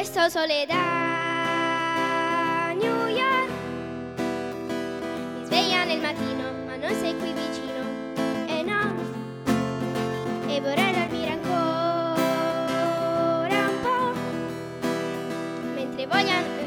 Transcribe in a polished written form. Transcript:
questo sole da New York mi sveglia nel mattino, ma non sei qui vicino, e no, e vorrei dormire ancora un po', mentre voglio